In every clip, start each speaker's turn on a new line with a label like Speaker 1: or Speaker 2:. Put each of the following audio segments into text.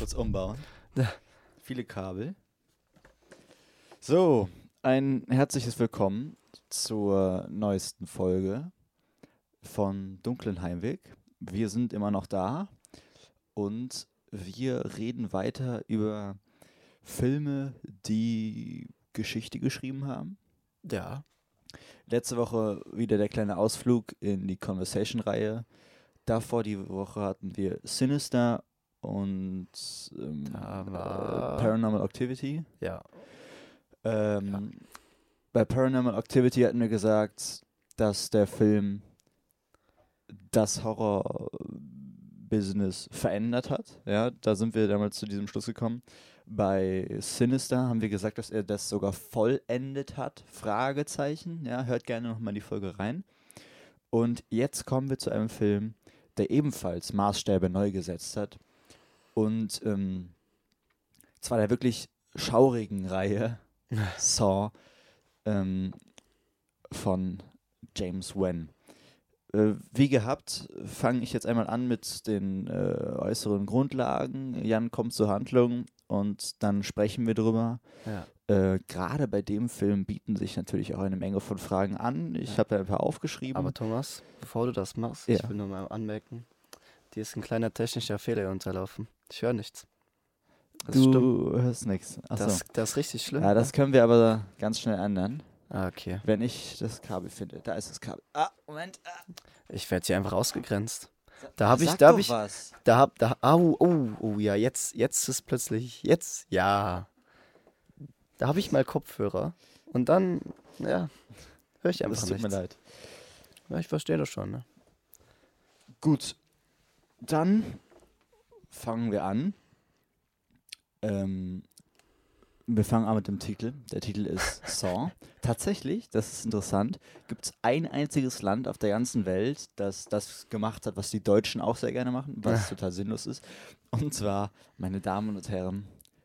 Speaker 1: kurz umbauen. Viele Kabel. So, ein herzliches Willkommen zur neuesten Folge von Dunklen Heimweg. Wir sind immer noch da und wir reden weiter über Filme, die Geschichte geschrieben haben.
Speaker 2: Ja.
Speaker 1: Letzte Woche wieder der kleine Ausflug in die Conversation-Reihe. Davor die Woche hatten wir Sinister und Paranormal Activity.
Speaker 2: Ja.
Speaker 1: Bei Paranormal Activity hatten wir gesagt, dass der Film das Horror-Business verändert hat. Ja, da sind wir damals zu diesem Schluss gekommen. Bei Sinister haben wir gesagt, dass er das sogar vollendet hat. Fragezeichen. Ja, hört gerne nochmal die Folge rein. Und jetzt kommen wir zu einem Film, der ebenfalls Maßstäbe neu gesetzt hat. Und zwar der wirklich schaurigen Reihe Saw von James Wan. Wie gehabt, fange ich jetzt einmal an mit den äußeren Grundlagen. Jan kommt zur Handlung und dann sprechen wir drüber.
Speaker 2: Ja.
Speaker 1: Gerade bei dem Film bieten sich natürlich auch eine Menge von Fragen an. Ich habe da ein paar aufgeschrieben.
Speaker 2: Aber Thomas, bevor du das machst,
Speaker 1: Ja.
Speaker 2: ich will nur mal anmerken, dir ist ein kleiner technischer Fehler unterlaufen. Ich höre nichts. Das ist stumm.
Speaker 1: Du hörst nichts. Achso.
Speaker 2: Das ist richtig schlimm.
Speaker 1: Ja, das können wir aber ganz schnell ändern,
Speaker 2: Okay.
Speaker 1: wenn ich das Kabel finde. Da ist das Kabel. Moment.
Speaker 2: Ich werde hier einfach ausgegrenzt.
Speaker 1: Sag
Speaker 2: Da
Speaker 1: doch
Speaker 2: hab ich,
Speaker 1: was.
Speaker 2: ja, jetzt ist plötzlich, ja. Da habe ich mal Kopfhörer und dann, ja, höre ich einfach
Speaker 1: Das tut
Speaker 2: nichts.
Speaker 1: mir leid.
Speaker 2: Ja, ich verstehe das schon, ne?
Speaker 1: Gut, dann fangen wir an. Wir fangen an mit dem Titel. Der Titel ist Saw. Tatsächlich, das ist interessant, gibt es ein einziges Land auf der ganzen Welt, das das gemacht hat, was die Deutschen auch sehr gerne machen, was total sinnlos ist. Und zwar, meine Damen und Herren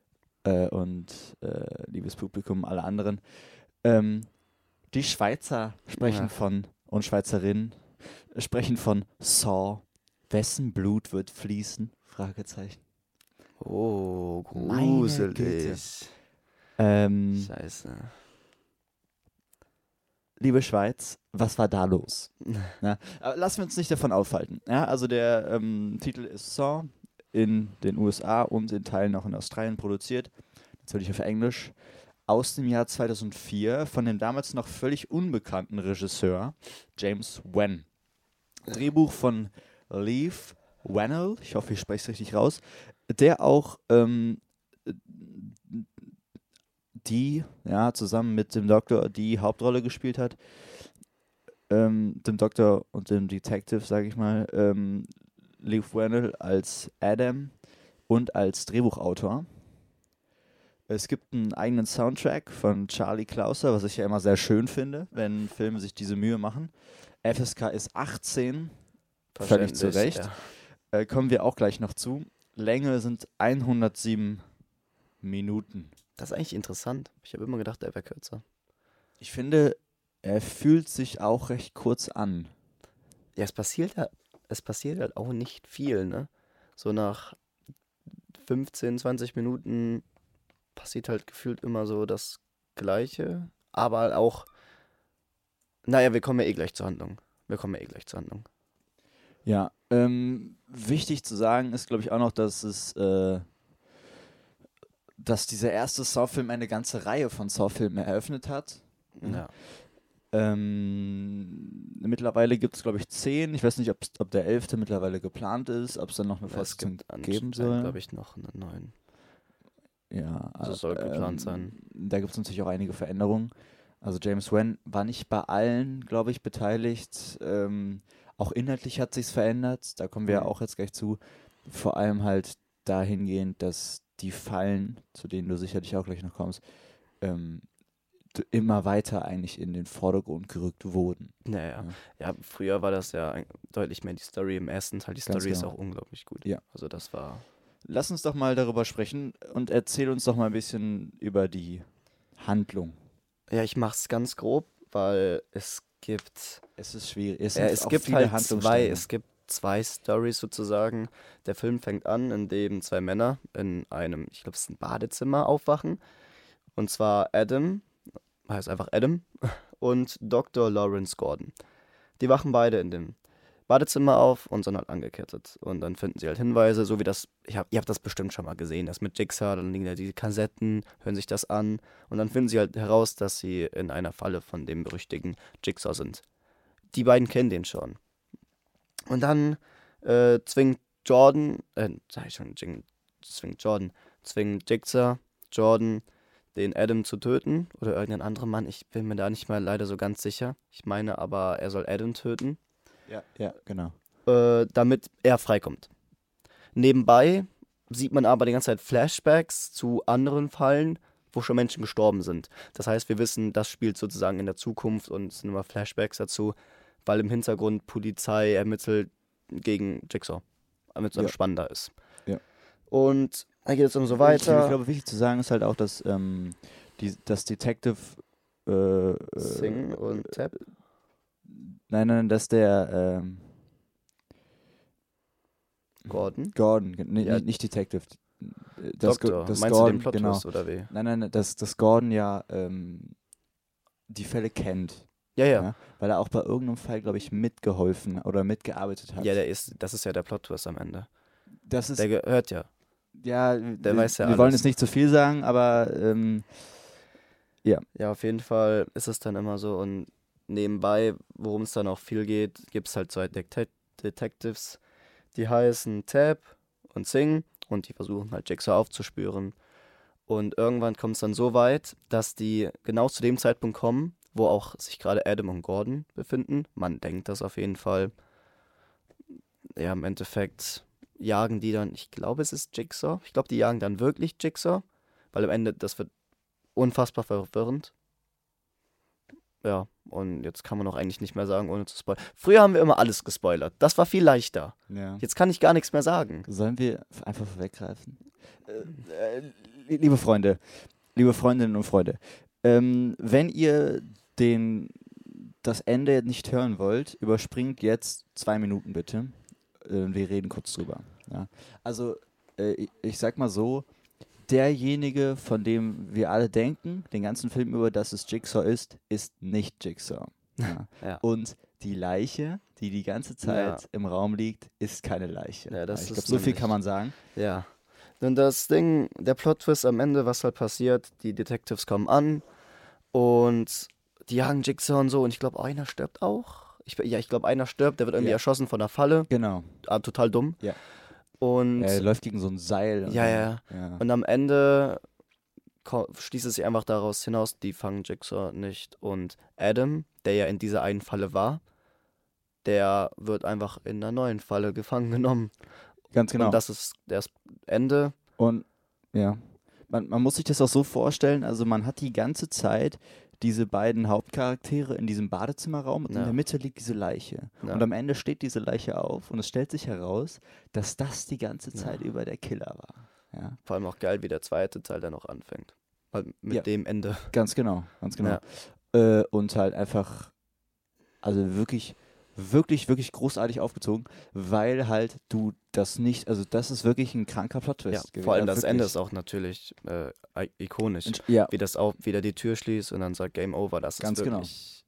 Speaker 1: liebes Publikum, alle anderen, die Schweizer sprechen
Speaker 2: Ja.
Speaker 1: und Schweizerinnen sprechen von Saw. Wessen Blut wird fließen? Fragezeichen.
Speaker 2: Oh,
Speaker 1: Meine Güte.
Speaker 2: gruselig. Scheiße.
Speaker 1: Liebe Schweiz, was war da los? Ja, aber lassen wir uns nicht davon aufhalten. Ja, also der Titel ist Saw, in den USA und in Teilen auch in Australien produziert, natürlich auf Englisch, aus dem Jahr 2004 von dem damals noch völlig unbekannten Regisseur James Wan. Drehbuch von Leif Whannell, ich hoffe, ich spreche es richtig raus, der auch zusammen mit dem Doktor die Hauptrolle gespielt hat. Dem Doktor und dem Detective, sage ich mal. Leif Whannell als Adam und als Drehbuchautor. Es gibt einen eigenen Soundtrack von Charlie Clouser, was ich ja immer sehr schön finde, wenn Filme sich diese Mühe machen. FSK ist 18, völlig zu Recht.
Speaker 2: Ja.
Speaker 1: Kommen wir auch gleich noch zu. Länge sind 107 Minuten.
Speaker 2: Das ist eigentlich interessant. Ich habe immer gedacht, er wäre kürzer.
Speaker 1: Ich finde, er fühlt sich auch recht kurz an.
Speaker 2: Ja, es passiert halt auch nicht viel, ne? So nach 15, 20 Minuten passiert halt gefühlt immer so das Gleiche. Aber auch, naja, wir kommen ja eh gleich zur Handlung.
Speaker 1: Ja, wichtig zu sagen ist, glaube ich, auch noch, dass dieser erste Saw-Film eine ganze Reihe von Saw-Filmen eröffnet hat.
Speaker 2: Ja.
Speaker 1: Mittlerweile gibt es, glaube ich, 10. Ich weiß nicht, ob der 11. mittlerweile geplant ist, ob es dann noch eine Fortsetzung geben soll.
Speaker 2: glaube ich, noch einen neuen.
Speaker 1: Ja,
Speaker 2: Also soll geplant sein.
Speaker 1: Da gibt es natürlich auch einige Veränderungen. Also James Wan war nicht bei allen, glaube ich, beteiligt. Auch inhaltlich hat sich's verändert. Da kommen wir ja auch jetzt gleich zu. Vor allem halt dahingehend, dass die Fallen, zu denen du sicherlich auch gleich noch kommst, immer weiter eigentlich in den Vordergrund gerückt wurden.
Speaker 2: Naja. Ja, früher war das ja deutlich mehr die Story. Im ersten Teil, die
Speaker 1: Ganz
Speaker 2: Story ist
Speaker 1: genau.
Speaker 2: auch unglaublich gut.
Speaker 1: Ja.
Speaker 2: Also das war...
Speaker 1: Lass uns doch mal darüber sprechen und erzähl uns doch mal ein bisschen über die Handlung.
Speaker 2: Ja, ich mach's ganz grob, weil es gibt...
Speaker 1: Es ist schwierig.
Speaker 2: Es gibt
Speaker 1: viele
Speaker 2: halt
Speaker 1: Handlungsstränge.
Speaker 2: es gibt 2 Storys sozusagen. Der Film fängt an, indem 2 Männer in einem, ich glaube, es ist ein Badezimmer aufwachen. Und zwar Adam, heißt einfach Adam, und Dr. Lawrence Gordon. Die wachen beide in dem Badezimmer auf und sind halt angekettet. Und dann finden sie halt Hinweise, so wie das, ihr habt das bestimmt schon mal gesehen, das mit Jigsaw, dann liegen da die Kassetten, hören sich das an und dann finden sie halt heraus, dass sie in einer Falle von dem berüchtigten Jigsaw sind. Die beiden kennen den schon. Und dann zwingt Jigsaw Jordan, den Adam zu töten oder irgendeinen anderen Mann. Ich bin mir da nicht mal leider so ganz sicher. Ich meine aber, er soll Adam töten.
Speaker 1: Ja, genau.
Speaker 2: Damit er freikommt. Nebenbei sieht man aber die ganze Zeit Flashbacks zu anderen Fallen, wo schon Menschen gestorben sind. Das heißt, wir wissen, das spielt sozusagen in der Zukunft und es sind immer Flashbacks dazu, weil im Hintergrund Polizei ermittelt gegen Jigsaw, damit es dann spannender ist.
Speaker 1: Ja.
Speaker 2: Und dann geht es dann so
Speaker 1: Ich
Speaker 2: weiter.
Speaker 1: glaube, wichtig zu sagen ist halt auch, dass das Detective
Speaker 2: Sing und Tap.
Speaker 1: Nein, dass der
Speaker 2: Gordon?
Speaker 1: Gordon,
Speaker 2: Ja.
Speaker 1: nicht Detective.
Speaker 2: Doktor,
Speaker 1: Das
Speaker 2: meinst
Speaker 1: Gordon,
Speaker 2: du den Plot-Twist oder wie?
Speaker 1: Nein, dass Gordon ja die Fälle kennt.
Speaker 2: Ja.
Speaker 1: Weil er auch bei irgendeinem Fall, glaube ich, mitgeholfen oder mitgearbeitet hat.
Speaker 2: Ja, das ist ja der Plot-Twist am Ende.
Speaker 1: Das ist,
Speaker 2: Der gehört ja.
Speaker 1: ja,
Speaker 2: Der weiß ja
Speaker 1: wir wollen
Speaker 2: alles.
Speaker 1: jetzt nicht zu viel sagen, aber
Speaker 2: Ja, auf jeden Fall ist es dann immer so. Und nebenbei, worum es dann auch viel geht, gibt es halt 2 Detectives, die heißen Tab und Sing und die versuchen halt Jigsaw aufzuspüren. Und irgendwann kommt es dann so weit, dass die genau zu dem Zeitpunkt kommen, wo auch sich gerade Adam und Gordon befinden. Man denkt das auf jeden Fall. Ja, im Endeffekt jagen die dann, ich glaube, es ist Jigsaw. Ich glaube, die jagen dann wirklich Jigsaw, weil am Ende, das wird unfassbar verwirrend. Ja, und jetzt kann man auch eigentlich nicht mehr sagen, ohne zu spoilern. Früher haben wir immer alles gespoilert. Das war viel leichter.
Speaker 1: ja.
Speaker 2: Jetzt kann ich gar nichts mehr sagen.
Speaker 1: Sollen wir einfach vorweggreifen? Liebe Freunde, liebe Freundinnen und Freunde, wenn ihr das Ende nicht hören wollt, überspringt jetzt 2 Minuten bitte. Wir reden kurz drüber. Ja. Also, ich sag mal so, derjenige, von dem wir alle denken, den ganzen Film über, dass es Jigsaw ist nicht Jigsaw. Ja.
Speaker 2: Ja.
Speaker 1: Und die Leiche, die ganze Zeit im Raum liegt, ist keine Leiche.
Speaker 2: Ja, das
Speaker 1: ich
Speaker 2: ist
Speaker 1: glaube, so viel
Speaker 2: nämlich-
Speaker 1: kann man sagen.
Speaker 2: Ja. Und das Ding, der Plot-Twist am Ende, was halt passiert, die Detectives kommen an und die jagen Jigsaw und so und ich glaube, einer stirbt auch. Ich glaube, einer stirbt, der wird irgendwie
Speaker 1: Ja.
Speaker 2: erschossen von der Falle.
Speaker 1: Genau.
Speaker 2: Total dumm.
Speaker 1: Ja.
Speaker 2: Und
Speaker 1: Er läuft gegen so ein Seil.
Speaker 2: Ja. Und am Ende schließt es sich einfach daraus hinaus, die fangen Jigsaw nicht. Und Adam, der ja in dieser einen Falle war, der wird einfach in einer neuen Falle gefangen genommen.
Speaker 1: Ganz genau.
Speaker 2: Und das ist das Ende.
Speaker 1: Und ja, man muss sich das auch so vorstellen, also man hat die ganze Zeit diese beiden Hauptcharaktere in diesem Badezimmerraum und in
Speaker 2: Ja.
Speaker 1: der Mitte liegt diese Leiche.
Speaker 2: Ja.
Speaker 1: Und am Ende steht diese Leiche auf und es stellt sich heraus, dass das die ganze Zeit über der Killer war. Ja,
Speaker 2: Vor allem auch geil, wie der zweite Teil dann auch anfängt. Halt mit
Speaker 1: Ja.
Speaker 2: dem Ende.
Speaker 1: ganz genau.
Speaker 2: Ja.
Speaker 1: Und halt einfach, also wirklich, wirklich großartig aufgezogen, weil halt du das nicht, also das ist wirklich ein kranker Plot-Twist gewesen.
Speaker 2: Vor allem das
Speaker 1: wirklich.
Speaker 2: Ende ist auch natürlich ikonisch.
Speaker 1: Ja,
Speaker 2: Wie das auch wieder die Tür schließt und dann sagt Game Over. Das
Speaker 1: Ganz
Speaker 2: ist
Speaker 1: genau.
Speaker 2: wirklich.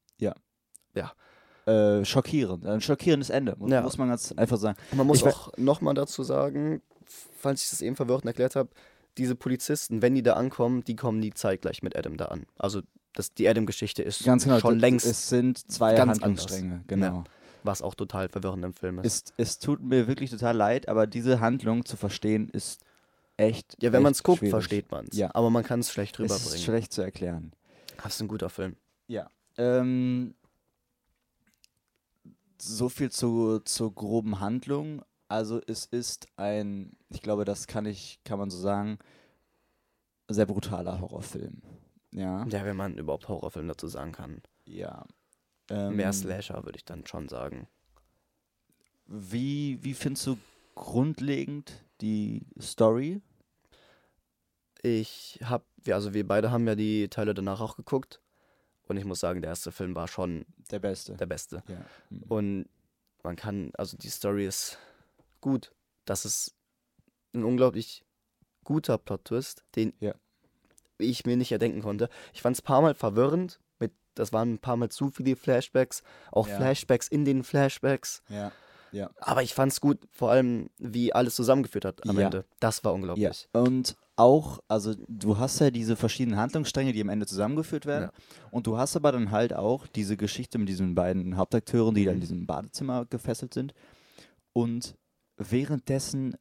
Speaker 1: schockierend. Ein schockierendes Ende,
Speaker 2: Ja.
Speaker 1: muss man ganz einfach sagen.
Speaker 2: Man muss
Speaker 1: Ich we-
Speaker 2: auch nochmal dazu sagen, falls ich das eben verwirrend erklärt habe, diese Polizisten, wenn die da ankommen, die kommen nie zeitgleich mit Adam da an. Also die Adam-Geschichte ist
Speaker 1: Ganz genau.
Speaker 2: schon längst,
Speaker 1: Es sind 2
Speaker 2: ganz
Speaker 1: Handlungsstränge, genau.
Speaker 2: Ja. was auch total verwirrend im Film ist.
Speaker 1: Es tut mir wirklich total leid, aber diese Handlung zu verstehen ist echt.
Speaker 2: Ja, wenn man es guckt,
Speaker 1: schwierig.
Speaker 2: versteht man es.
Speaker 1: Ja.
Speaker 2: Aber man kann es schlecht
Speaker 1: Es ist
Speaker 2: rüberbringen.
Speaker 1: schlecht zu erklären.
Speaker 2: Das ist ein guter Film.
Speaker 1: Ja. So viel zur groben Handlung. Also es ist ich glaube, das kann man so sagen, sehr brutaler Horrorfilm. Ja.
Speaker 2: Ja, wenn man überhaupt Horrorfilm dazu sagen kann.
Speaker 1: Ja.
Speaker 2: Mehr Slasher, würde ich dann schon sagen.
Speaker 1: Wie findest du grundlegend die Story?
Speaker 2: Wir beide haben ja die Teile danach auch geguckt. Und ich muss sagen, der erste Film war schon
Speaker 1: Der Beste.
Speaker 2: der beste.
Speaker 1: Ja. Mhm.
Speaker 2: Und also die Story ist gut. Das ist ein unglaublich guter Plot-Twist, den
Speaker 1: Ja.
Speaker 2: ich mir nicht erdenken konnte. Ich fand es ein paar Mal verwirrend, das waren ein paar Mal zu viele Flashbacks, auch
Speaker 1: Ja.
Speaker 2: Flashbacks in den Flashbacks.
Speaker 1: Ja. Ja.
Speaker 2: Aber ich fand es gut, vor allem wie alles zusammengeführt hat am
Speaker 1: Ja.
Speaker 2: Ende. Das war
Speaker 1: Ja.
Speaker 2: unglaublich.
Speaker 1: Und auch, also du hast ja diese verschiedenen Handlungsstränge, die am Ende zusammengeführt werden.
Speaker 2: Ja.
Speaker 1: Und du hast aber dann halt auch diese Geschichte mit diesen beiden Hauptakteuren, die dann in diesem Badezimmer gefesselt sind. Und währenddessen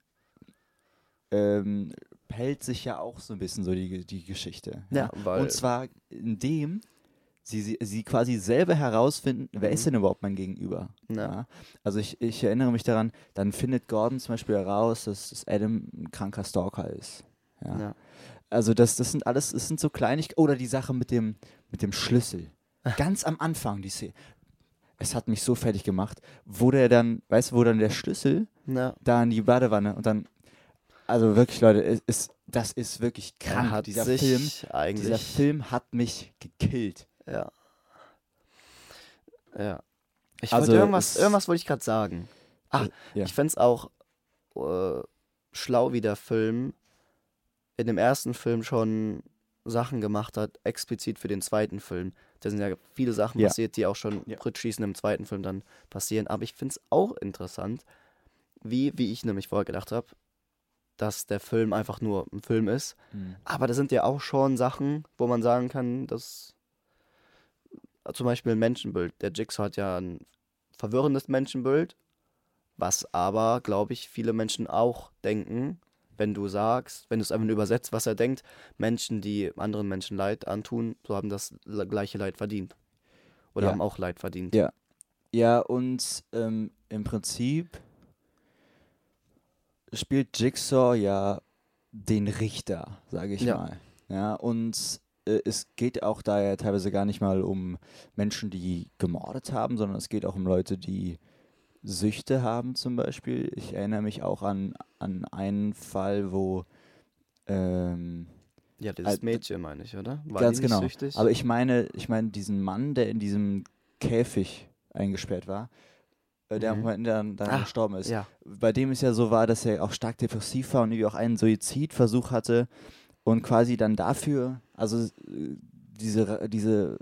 Speaker 1: hält sich ja auch so ein bisschen so die Geschichte.
Speaker 2: Ja, weil-
Speaker 1: Und zwar indem sie quasi selber herausfinden, wer ist denn überhaupt mein Gegenüber.
Speaker 2: Ja.
Speaker 1: Also ich erinnere mich daran, dann findet Gordon zum Beispiel heraus, dass Adam ein kranker Stalker ist. Ja.
Speaker 2: Ja.
Speaker 1: Also das sind alles, es sind so Kleinigkeiten, oder die Sache mit dem Schlüssel. Ganz am Anfang, die Szene. Es hat mich so fertig gemacht, wo der dann, weißt du, wo dann der Schlüssel
Speaker 2: Ja.
Speaker 1: da in die Badewanne und dann, also wirklich Leute, das ist wirklich
Speaker 2: Er
Speaker 1: krank.
Speaker 2: hat
Speaker 1: Dieser
Speaker 2: sich
Speaker 1: Dieser Film hat mich gekillt.
Speaker 2: Ja. Ja.
Speaker 1: Also
Speaker 2: Irgendwas wollte ich gerade sagen.
Speaker 1: Ja.
Speaker 2: Ich fände es auch schlau, wie der Film in dem ersten Film schon Sachen gemacht hat, explizit für den zweiten Film. Da sind ja viele Sachen
Speaker 1: Ja.
Speaker 2: passiert, die auch schon
Speaker 1: Ja.
Speaker 2: rückschließend im zweiten Film dann passieren. Aber ich finde es auch interessant, wie ich nämlich vorher gedacht habe, dass der Film einfach nur ein Film ist.
Speaker 1: Mhm.
Speaker 2: Aber da sind ja auch schon Sachen, wo man sagen kann, dass zum Beispiel ein Menschenbild. Der Jigsaw hat ja ein verwirrendes Menschenbild, was aber, glaube ich, viele Menschen auch denken, wenn du es einfach nur übersetzt, was er denkt, Menschen, die anderen Menschen Leid antun, so haben das gleiche Leid verdient. Oder
Speaker 1: Ja.
Speaker 2: haben auch Leid verdient.
Speaker 1: Ja. Ja, und im Prinzip spielt Jigsaw ja den Richter, sage ich
Speaker 2: Ja.
Speaker 1: mal. Ja, und es geht auch da ja teilweise gar nicht mal um Menschen, die gemordet haben, sondern es geht auch um Leute, die Süchte haben zum Beispiel. Ich erinnere mich auch an einen Fall, wo
Speaker 2: Ja, dieses
Speaker 1: Halt,
Speaker 2: Mädchen meine ich, oder? War
Speaker 1: ganz
Speaker 2: die nicht
Speaker 1: genau.
Speaker 2: süchtig?
Speaker 1: Aber ich meine diesen Mann, der in diesem Käfig eingesperrt war, der am Ende dann gestorben ist.
Speaker 2: Ja.
Speaker 1: Bei dem es ja so war, dass er auch stark depressiv war und irgendwie auch einen Suizidversuch hatte und quasi dann dafür, also diese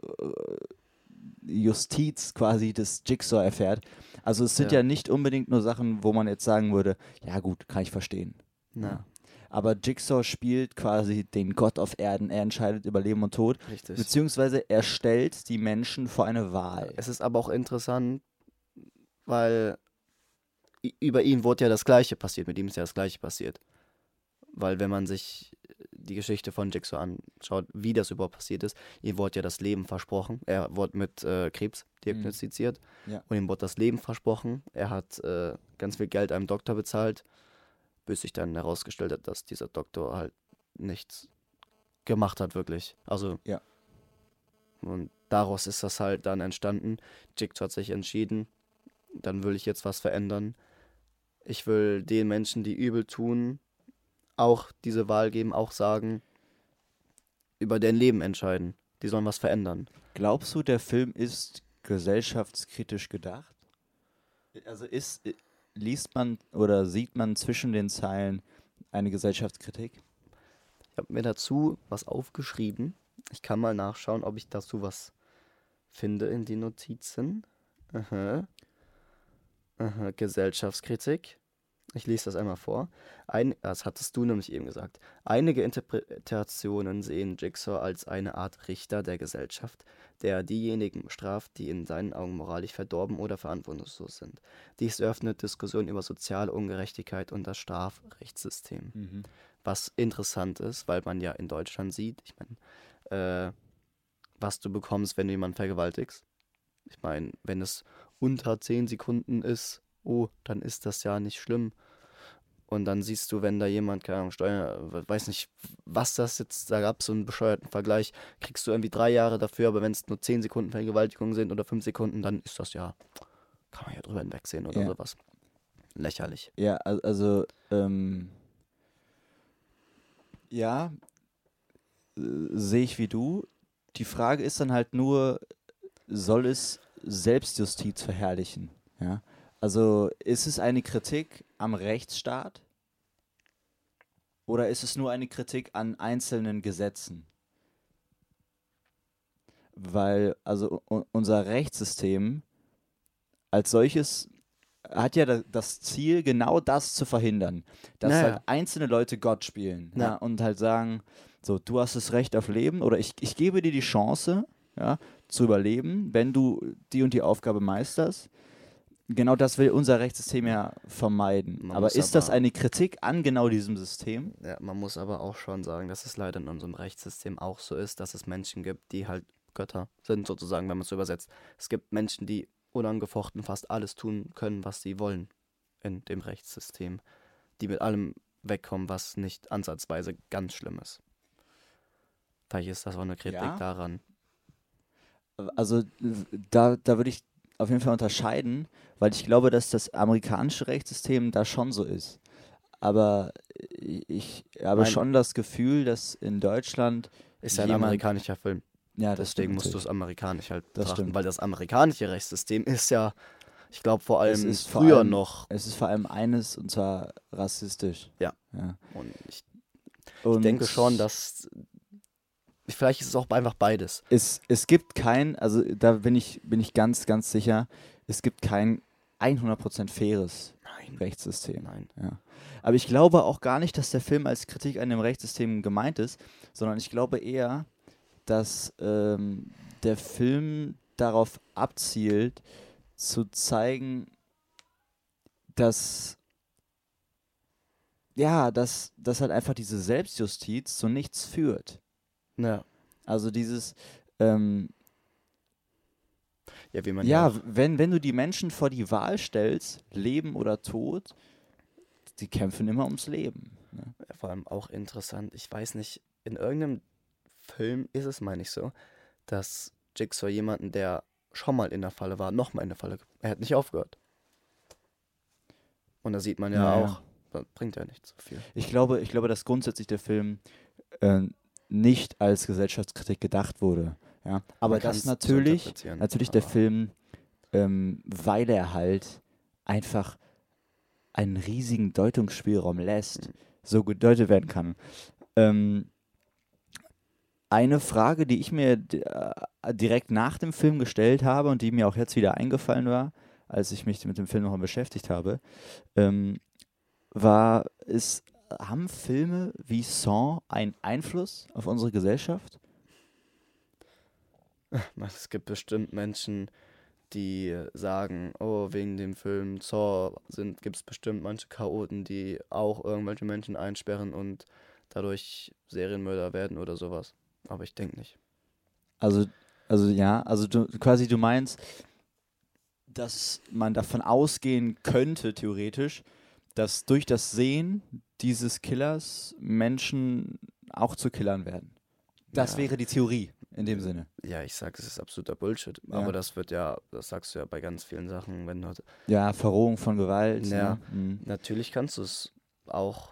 Speaker 1: Justiz quasi des Jigsaw erfährt. Also es sind
Speaker 2: Ja.
Speaker 1: ja nicht unbedingt nur Sachen, wo man jetzt sagen würde, ja gut, kann ich verstehen.
Speaker 2: Na,
Speaker 1: Aber Jigsaw spielt quasi den Gott auf Erden. Er entscheidet über Leben und Tod.
Speaker 2: richtig.
Speaker 1: Beziehungsweise er stellt die Menschen vor eine Wahl.
Speaker 2: Es ist aber auch interessant, weil über ihn wurde ja das Gleiche passiert, mit ihm ist ja das Gleiche passiert. Weil wenn man sich die Geschichte von Jigsaw anschaut, wie das überhaupt passiert ist, ihm wurde ja das Leben versprochen. Er wurde mit Krebs diagnostiziert
Speaker 1: Ja.
Speaker 2: und ihm wurde das Leben versprochen. Er hat ganz viel Geld einem Doktor bezahlt, bis sich dann herausgestellt hat, dass dieser Doktor halt nichts gemacht hat, wirklich. Also,
Speaker 1: Ja.
Speaker 2: und daraus ist das halt dann entstanden. Jigsaw hat sich entschieden, dann will ich jetzt was verändern. Ich will den Menschen, die übel tun, auch diese Wahl geben, auch sagen, über deren Leben entscheiden. Die sollen was verändern.
Speaker 1: Glaubst du, der Film ist gesellschaftskritisch gedacht? Also liest man oder sieht man zwischen den Zeilen eine Gesellschaftskritik?
Speaker 2: Ich habe mir dazu was aufgeschrieben. Ich kann mal nachschauen, ob ich dazu was finde in den Notizen. Gesellschaftskritik. Ich lese das einmal vor. Das hattest du nämlich eben gesagt. Einige Interpretationen sehen Jigsaw als eine Art Richter der Gesellschaft, der diejenigen bestraft, die in seinen Augen moralisch verdorben oder verantwortungslos sind. Dies eröffnet Diskussionen über soziale Ungerechtigkeit und das Strafrechtssystem. Was interessant ist, weil man ja in Deutschland sieht, ich meine, was du bekommst, wenn du jemanden vergewaltigst. Ich meine, wenn es unter 10 Sekunden ist, dann ist das ja nicht schlimm. Und dann siehst du, wenn da jemand, keine Ahnung, weiß nicht, was das jetzt, da gab es so einen bescheuerten Vergleich, kriegst du irgendwie 3 Jahre dafür, aber wenn es nur 10 Sekunden Vergewaltigung sind oder 5 Sekunden, dann ist das ja, kann man ja drüber hinwegsehen oder sowas. Lächerlich.
Speaker 1: Ja, also ja, sehe ich wie du. Die Frage ist dann halt nur, soll es Selbstjustiz verherrlichen? Ja? Also ist es eine Kritik am Rechtsstaat oder ist es nur eine Kritik an einzelnen Gesetzen? Weil also unser Rechtssystem als solches hat ja das Ziel, genau das zu verhindern, dass
Speaker 2: Naja.
Speaker 1: halt einzelne Leute Gott spielen, ja,
Speaker 2: Ja.
Speaker 1: und halt sagen, so, du hast das Recht auf Leben oder ich gebe dir die Chance, ja, zu überleben, wenn du die und die Aufgabe meisterst. Genau das will unser Rechtssystem ja vermeiden.
Speaker 2: Man
Speaker 1: Aber
Speaker 2: muss
Speaker 1: ist das
Speaker 2: aber-
Speaker 1: eine Kritik an genau diesem System?
Speaker 2: Ja, man muss aber auch schon sagen, dass es leider in unserem Rechtssystem auch so ist, dass es Menschen gibt, die halt Götter sind, sozusagen, wenn man es so übersetzt. Es gibt Menschen, die unangefochten fast alles tun können, was sie wollen in dem Rechtssystem, die mit allem wegkommen, was nicht ansatzweise ganz schlimm ist. Vielleicht ist das auch eine Kritik
Speaker 1: Ja.
Speaker 2: daran.
Speaker 1: Also da würde ich auf jeden Fall unterscheiden, weil ich glaube, dass das amerikanische Rechtssystem da schon so ist. Aber ich habe
Speaker 2: Nein.
Speaker 1: schon das Gefühl, dass in Deutschland
Speaker 2: Ist ja ein
Speaker 1: jemand-
Speaker 2: amerikanischer Film.
Speaker 1: ja, das
Speaker 2: Deswegen
Speaker 1: stimmt
Speaker 2: musst du
Speaker 1: natürlich.
Speaker 2: es amerikanisch halt
Speaker 1: Das
Speaker 2: betrachten,
Speaker 1: stimmt.
Speaker 2: weil das amerikanische Rechtssystem ist ja, ich glaube, vor
Speaker 1: Es
Speaker 2: allem
Speaker 1: ist vor
Speaker 2: früher
Speaker 1: allem-
Speaker 2: noch.
Speaker 1: Es ist vor allem eines, und zwar rassistisch.
Speaker 2: Ja.
Speaker 1: Ja.
Speaker 2: Und ich
Speaker 1: Und
Speaker 2: denke schon, dass. Vielleicht ist es auch einfach beides.
Speaker 1: es gibt kein, also da bin ich ganz, ganz sicher, es gibt kein 100% faires
Speaker 2: Nein.
Speaker 1: Rechtssystem.
Speaker 2: Nein.
Speaker 1: Ja. Aber ich glaube auch gar nicht, dass der Film als Kritik an dem Rechtssystem gemeint ist, sondern ich glaube eher, dass der Film darauf abzielt, zu zeigen, dass dass halt einfach diese Selbstjustiz zu nichts führt.
Speaker 2: Ja.
Speaker 1: Also dieses,
Speaker 2: Ja, wie man
Speaker 1: ja,
Speaker 2: auch.
Speaker 1: wenn du die Menschen vor die Wahl stellst, Leben oder Tod, die kämpfen immer ums Leben. Ne?
Speaker 2: Vor allem auch interessant. Ich weiß nicht, in irgendeinem Film ist es, meine ich so, dass Jigsaw jemanden, der schon mal in der Falle war, nochmal in der Falle. Er hat nicht aufgehört. Und da sieht man ja
Speaker 1: Ja, ja.
Speaker 2: auch, das bringt ja nicht so viel.
Speaker 1: Ich glaube, dass grundsätzlich der Film nicht als Gesellschaftskritik gedacht wurde. Ja? Aber
Speaker 2: Man
Speaker 1: das
Speaker 2: kann's so
Speaker 1: natürlich
Speaker 2: interpretieren,
Speaker 1: der
Speaker 2: aber-
Speaker 1: Film, weil er halt einfach einen riesigen Deutungsspielraum lässt, so gedeutet werden kann. Eine Frage, die ich mir direkt nach dem Film gestellt habe und die mir auch jetzt wieder eingefallen war, als ich mich mit dem Film nochmal beschäftigt habe, haben Filme wie Saw einen Einfluss auf unsere Gesellschaft?
Speaker 2: Es gibt bestimmt Menschen, die sagen, oh, wegen dem Film Saw gibt es bestimmt manche Chaoten, die auch irgendwelche Menschen einsperren und dadurch Serienmörder werden oder sowas. Aber ich denke nicht.
Speaker 1: Also du meinst, dass man davon ausgehen könnte, theoretisch, dass durch das Sehen dieses Killers Menschen auch zu Killern werden. Das
Speaker 2: Ja.
Speaker 1: wäre die Theorie in dem Sinne.
Speaker 2: Ja, ich sag, es ist absoluter Bullshit.
Speaker 1: Ja.
Speaker 2: Aber das sagst du ja bei ganz vielen Sachen, wenn du.
Speaker 1: Ja, Verrohung von Gewalt.
Speaker 2: Ja.
Speaker 1: Ne? Mhm.
Speaker 2: Natürlich kannst du es auch.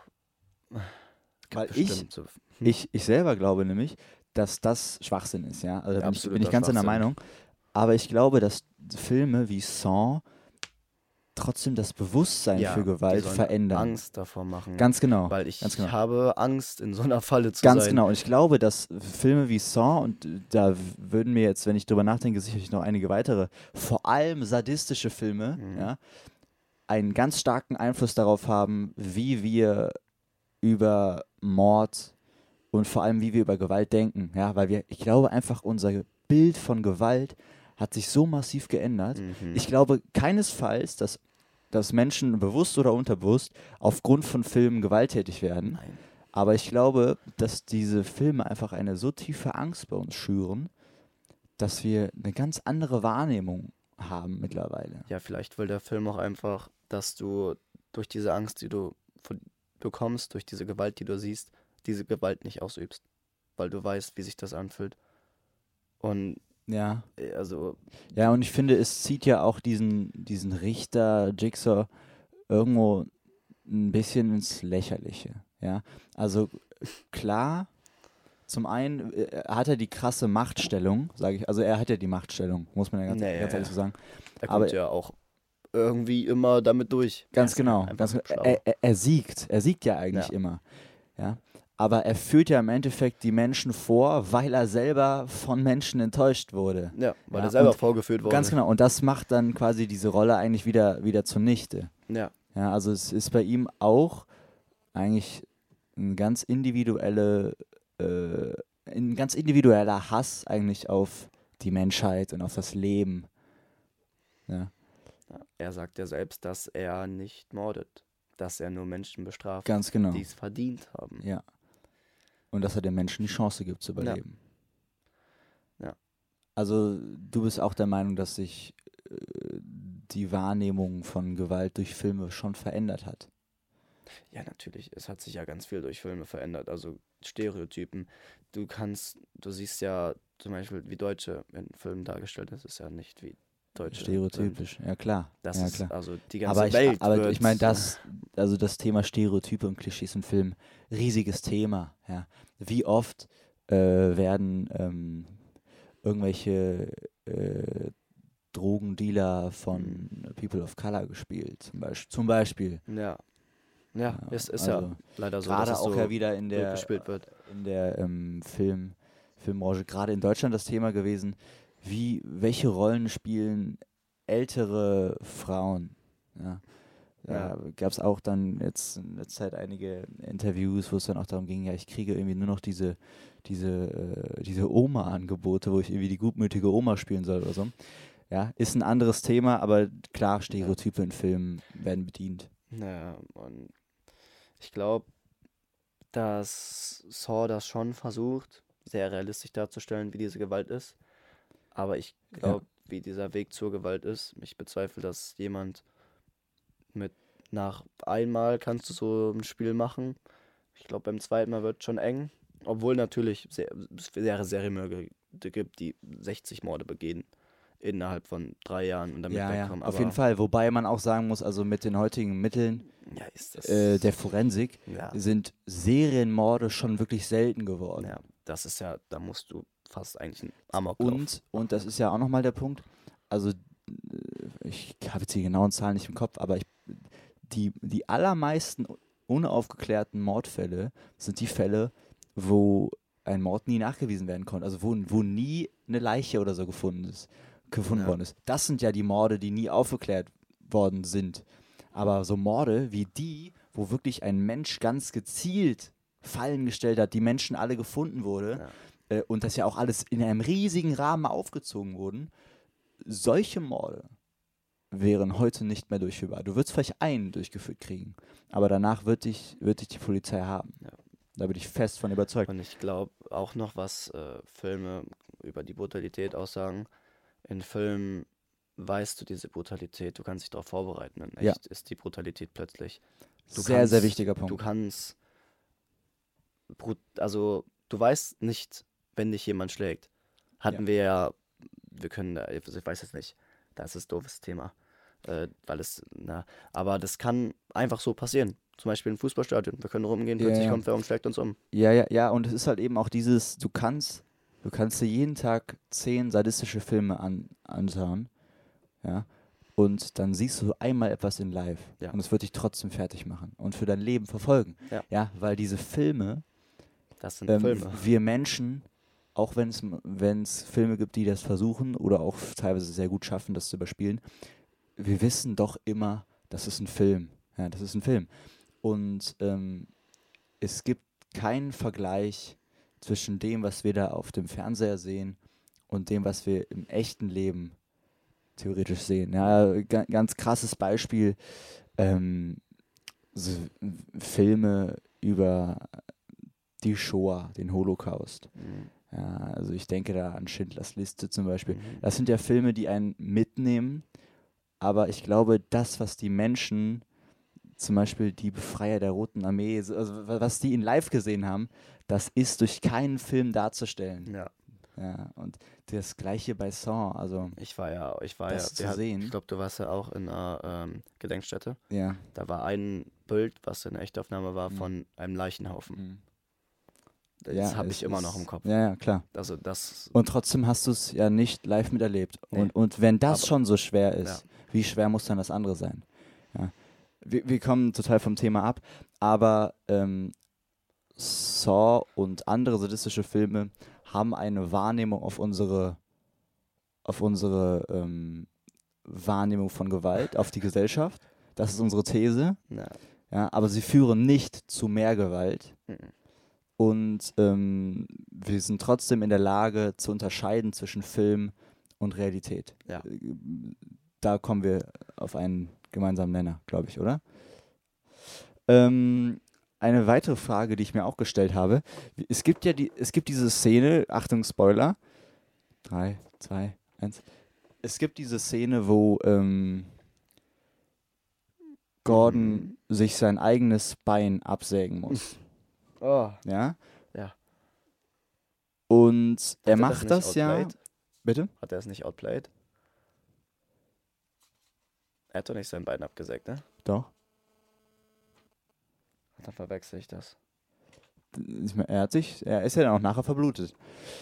Speaker 1: Weil
Speaker 2: bestimmt so.
Speaker 1: Ich selber glaube nämlich, dass das Schwachsinn ist, ja. Also da bin ich
Speaker 2: Absoluter
Speaker 1: ganz in der
Speaker 2: Schwachsinn.
Speaker 1: Meinung. Aber ich glaube, dass Filme wie Saw trotzdem das Bewusstsein
Speaker 2: Ja,
Speaker 1: für
Speaker 2: die
Speaker 1: Gewalt
Speaker 2: sollen
Speaker 1: verändern.
Speaker 2: Angst davor machen.
Speaker 1: Ganz genau.
Speaker 2: Weil ich
Speaker 1: ganz genau.
Speaker 2: habe Angst, in so einer Falle zu
Speaker 1: Ganz
Speaker 2: sein.
Speaker 1: genau. Und ich glaube, dass Filme wie Saw, und da würden mir jetzt, wenn ich drüber nachdenke, sicherlich noch einige weitere, vor allem sadistische Filme, ja, einen ganz starken Einfluss darauf haben, wie wir über Mord und vor allem, wie wir über Gewalt denken. Ja, weil ich glaube einfach, unser Bild von Gewalt hat sich so massiv geändert. Ich glaube keinesfalls, dass Menschen bewusst oder unterbewusst aufgrund von Filmen gewalttätig werden.
Speaker 2: Nein.
Speaker 1: Aber ich glaube, dass diese Filme einfach eine so tiefe Angst bei uns schüren, dass wir eine ganz andere Wahrnehmung haben mittlerweile.
Speaker 2: Ja, vielleicht will der Film auch einfach, dass du durch diese Angst, die du bekommst, durch diese Gewalt, die du siehst, diese Gewalt nicht ausübst. Weil du weißt, wie sich das anfühlt. Und
Speaker 1: Ja.
Speaker 2: also,
Speaker 1: Ja, und ich finde, es zieht ja auch diesen Richter Jigsaw irgendwo ein bisschen ins Lächerliche. Ja, also klar, zum einen hat er die krasse Machtstellung, sage ich, also er hat ja die Machtstellung, muss man ja ganz
Speaker 2: Nee,
Speaker 1: ehrlich so sagen.
Speaker 2: er
Speaker 1: Aber-
Speaker 2: kommt ja auch irgendwie immer damit durch.
Speaker 1: Ganz
Speaker 2: Er ist
Speaker 1: genau.
Speaker 2: einfach
Speaker 1: Ganz,
Speaker 2: schlau.
Speaker 1: er siegt. Er siegt ja eigentlich
Speaker 2: Ja.
Speaker 1: immer. Ja. Aber er führt ja im Endeffekt die Menschen vor, weil er selber von Menschen enttäuscht wurde.
Speaker 2: Ja, weil
Speaker 1: Ja,
Speaker 2: er selber
Speaker 1: und
Speaker 2: vorgeführt
Speaker 1: ganz
Speaker 2: wurde.
Speaker 1: genau. Und das macht dann quasi diese Rolle eigentlich wieder zunichte.
Speaker 2: Ja,
Speaker 1: Ja, also es ist bei ihm auch eigentlich ein ganz ein ganz individueller Hass eigentlich auf die Menschheit und auf das Leben. Ja,
Speaker 2: ja. Er sagt ja selbst, dass er nicht mordet. Dass er nur Menschen bestraft,
Speaker 1: ganz genau.
Speaker 2: die es verdient haben.
Speaker 1: Ja. Und dass er den Menschen die Chance gibt zu überleben.
Speaker 2: Ja.
Speaker 1: Also du bist auch der Meinung, dass sich die Wahrnehmung von Gewalt durch Filme schon verändert hat.
Speaker 2: Ja, natürlich. Es hat sich ja ganz viel durch Filme verändert. Also Stereotypen. Du siehst ja zum Beispiel, wie Deutsche in Filmen dargestellt ist, ist ja nicht wie Deutsche sind.
Speaker 1: Stereotypisch, ja klar.
Speaker 2: Das
Speaker 1: ja,
Speaker 2: ist,
Speaker 1: klar.
Speaker 2: also die ganze
Speaker 1: Aber
Speaker 2: Welt
Speaker 1: ich
Speaker 2: wird,
Speaker 1: meine, das Thema Stereotype und Klischees im Film, riesiges Thema. Ja. Wie oft werden irgendwelche Drogendealer von People of Color gespielt, zum Beispiel.
Speaker 2: Ja. Ja, ist
Speaker 1: also
Speaker 2: ja leider so, dass
Speaker 1: Gerade
Speaker 2: es
Speaker 1: auch
Speaker 2: so
Speaker 1: ja wieder in der
Speaker 2: gespielt wird.
Speaker 1: Filmbranche, gerade in Deutschland das Thema gewesen, welche Rollen spielen ältere Frauen? Ja. Da gab es auch dann jetzt in der Zeit einige Interviews, wo es dann auch darum ging, ja, ich kriege irgendwie nur noch diese Oma-Angebote, wo ich irgendwie die gutmütige Oma spielen soll oder so. Ja, ist ein anderes Thema, aber klar, Stereotype in Filmen werden bedient.
Speaker 2: Naja, und ich glaube, dass Saw das schon versucht, sehr realistisch darzustellen, wie diese Gewalt ist. Aber ich glaube, wie dieser Weg zur Gewalt ist, ich bezweifle, dass jemand nach einmal kannst du so ein Spiel machen. Ich glaube, beim zweiten Mal wird es schon eng. Obwohl natürlich es Serienmörder gibt, die 60 Morde begehen innerhalb von 3 Jahren und damit wegkommen.
Speaker 1: Auf jeden Fall. Wobei man auch sagen muss, also mit den heutigen Mitteln
Speaker 2: ist das,
Speaker 1: der Forensik sind Serienmorde schon wirklich selten geworden.
Speaker 2: Ja, das ist ja, da musst du fast eigentlich einen Amoklauf.
Speaker 1: Und das ist ja auch nochmal der Punkt, also ich habe jetzt die genauen Zahlen nicht im Kopf, aber die allermeisten unaufgeklärten Mordfälle sind die Fälle, wo ein Mord nie nachgewiesen werden konnte, also wo nie eine Leiche oder so gefunden worden ist. Das sind ja die Morde, die nie aufgeklärt worden sind. Aber so Morde wie die, wo wirklich ein Mensch ganz gezielt Fallen gestellt hat, die Menschen alle gefunden wurde und das ja auch alles in einem riesigen Rahmen aufgezogen wurden, solche Morde wären heute nicht mehr durchführbar. Du würdest vielleicht einen durchgeführt kriegen, aber danach wird dich die Polizei haben.
Speaker 2: Ja.
Speaker 1: Da bin ich fest von überzeugt.
Speaker 2: Und ich glaube auch noch, was Filme über die Brutalität aussagen. In Filmen weißt du diese Brutalität, du kannst dich darauf vorbereiten. In echt ist die Brutalität plötzlich.
Speaker 1: Sehr wichtiger Punkt.
Speaker 2: Du kannst, also du weißt nicht, wenn dich jemand schlägt. Wir können, ich weiß jetzt nicht, das ist ein doofes Thema. Aber das kann einfach so passieren. Zum Beispiel im Fußballstadion. Wir können rumgehen, plötzlich kommt wer und schlägt uns um.
Speaker 1: Ja, und es ist halt eben auch dieses, du kannst dir jeden Tag 10 sadistische Filme anschauen, ja, und dann siehst du einmal etwas in live und es wird dich trotzdem fertig machen und für dein Leben verfolgen. Ja, weil diese Filme,
Speaker 2: das sind Filme.
Speaker 1: Wir Menschen, auch wenn es Filme gibt, die das versuchen oder auch teilweise sehr gut schaffen, das zu überspielen, wir wissen doch immer, das ist ein Film. Ja, das ist ein Film. Und es gibt keinen Vergleich zwischen dem, was wir da auf dem Fernseher sehen und dem, was wir im echten Leben theoretisch sehen. Ja, ganz krasses Beispiel, so Filme über die Shoah, den Holocaust. Ja, also ich denke da an Schindlers Liste zum Beispiel. Das sind ja Filme, die einen mitnehmen, aber ich glaube, das, was die Menschen, zum Beispiel die Befreier der Roten Armee, also was die in live gesehen haben, das ist durch keinen Film darzustellen. Ja, und das Gleiche bei Saw, also
Speaker 2: ich war
Speaker 1: zu sehen.
Speaker 2: Ich glaube, du warst ja auch in einer Gedenkstätte.
Speaker 1: Ja.
Speaker 2: Da war ein Bild, was eine Echtaufnahme war, von einem Leichenhaufen. Das habe ich immer noch im Kopf.
Speaker 1: Ja, klar.
Speaker 2: Also das.
Speaker 1: Und trotzdem hast du es ja nicht live miterlebt. Und wenn das schon so schwer ist, wie schwer muss dann das andere sein? Ja. Wir kommen total vom Thema ab, aber Saw und andere sadistische Filme haben eine Wahrnehmung auf unsere Wahrnehmung von Gewalt, auf die Gesellschaft. Das ist unsere These.
Speaker 2: Na,
Speaker 1: Ja, aber sie führen nicht zu mehr Gewalt.
Speaker 2: mhm.
Speaker 1: Und wir sind trotzdem in der Lage zu unterscheiden zwischen Film und Realität.
Speaker 2: Ja.
Speaker 1: Da kommen wir auf einen gemeinsamen Nenner, glaube ich, oder? Eine weitere Frage, die ich mir auch gestellt habe. Es gibt diese Szene, Achtung, Spoiler. 3, 2, 1. Es gibt diese Szene, wo Gordon sich sein eigenes Bein absägen muss.
Speaker 2: Oh,
Speaker 1: Ja?
Speaker 2: ja.
Speaker 1: Und er
Speaker 2: Hat er
Speaker 1: macht
Speaker 2: nicht
Speaker 1: das ja.
Speaker 2: outplayed?
Speaker 1: Bitte?
Speaker 2: Hat er es nicht outplayed? Er hat doch nicht sein Bein abgesägt, ne?
Speaker 1: Doch.
Speaker 2: Dann verwechsel ich das.
Speaker 1: Er ist ja dann auch nachher verblutet.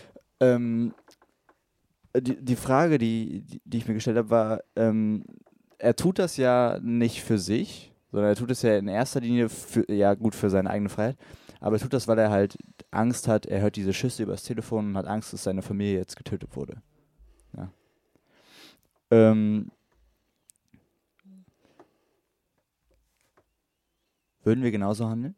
Speaker 1: Die Frage, die ich mir gestellt habe, war, er tut das ja nicht für sich, sondern er tut es ja in erster Linie für seine eigene Freiheit. Aber er tut das, weil er halt Angst hat, er hört diese Schüsse übers Telefon und hat Angst, dass seine Familie jetzt getötet wurde. Ja. Würden wir genauso handeln?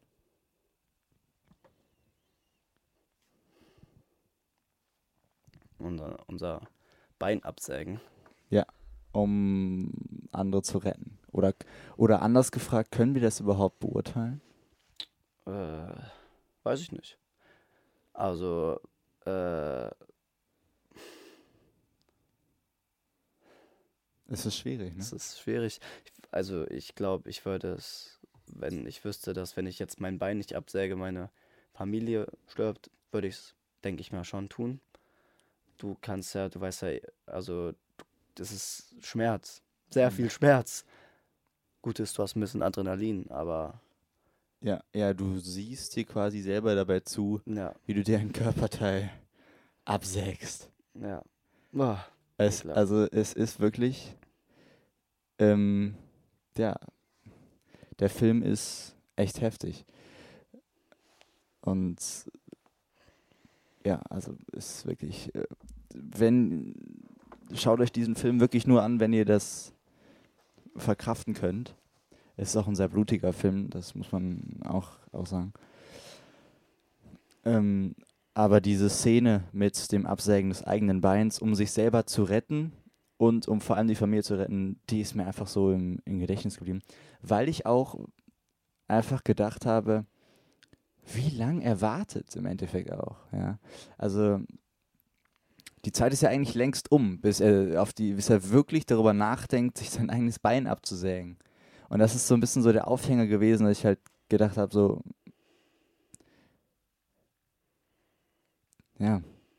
Speaker 2: Unser Bein absägen.
Speaker 1: Um andere zu retten? Oder anders gefragt, können wir das überhaupt beurteilen?
Speaker 2: Weiß ich nicht. Also,
Speaker 1: Es ist schwierig, ne?
Speaker 2: es ist schwierig. Also, ich glaube, ich würde es, wenn ich wüsste, dass wenn ich jetzt mein Bein nicht absäge, meine Familie stirbt, würde ich es, denke ich mal, schon tun. Du weißt ja, also, das ist Schmerz. Sehr viel Schmerz. Gut ist, du hast ein bisschen Adrenalin, aber
Speaker 1: Ja, du siehst dir quasi selber dabei zu,
Speaker 2: ja,
Speaker 1: wie du dir ein Körperteil absägst.
Speaker 2: ja. Oh, klar.
Speaker 1: Also es ist wirklich, ja, der Film ist echt heftig. Und ja, also ist wirklich, schaut euch diesen Film wirklich nur an, wenn ihr das verkraften könnt. Es ist auch ein sehr blutiger Film, das muss man auch sagen. Aber diese Szene mit dem Absägen des eigenen Beins, um sich selber zu retten und um vor allem die Familie zu retten, die ist mir einfach so im Gedächtnis geblieben. Weil ich auch einfach gedacht habe, wie lang er wartet im Endeffekt auch. Ja? Also die Zeit ist ja eigentlich längst bis er wirklich darüber nachdenkt, sich sein eigenes Bein abzusägen. Und das ist so ein bisschen so der Aufhänger gewesen, dass ich halt gedacht habe, so, ja.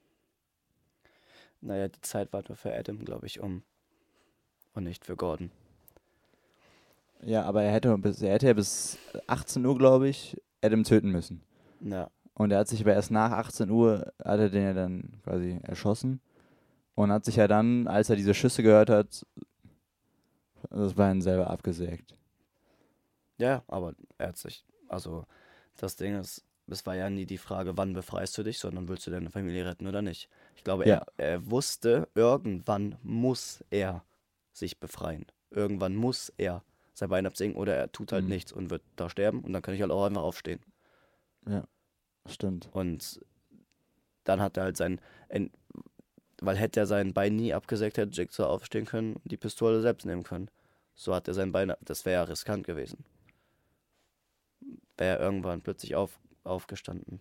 Speaker 2: Naja, die Zeit war nur für Adam, glaube ich, und nicht für Gordon.
Speaker 1: Ja, aber er hätte ja bis 18 Uhr, glaube ich, Adam töten müssen.
Speaker 2: Ja,
Speaker 1: Und er hat sich aber erst nach 18 Uhr, hat er den ja dann quasi erschossen. Und hat sich ja dann, als er diese Schüsse gehört hat, das Bein selber abgesägt.
Speaker 2: ja, aber er hat sich, also das Ding ist, es war ja nie die Frage, wann befreist du dich, sondern willst du deine Familie retten oder nicht. Ich glaube,
Speaker 1: Ja.
Speaker 2: er wusste, irgendwann muss er sich befreien. Irgendwann muss er sein Bein absägen oder er tut halt nichts und wird da sterben und dann kann ich halt auch einfach aufstehen.
Speaker 1: Ja, stimmt.
Speaker 2: Und dann hat er halt weil hätte er sein Bein nie abgesägt, hätte Jigsaw aufstehen können und die Pistole selbst nehmen können. So hat er sein Bein, das wäre ja riskant gewesen. Wäre er irgendwann plötzlich aufgestanden.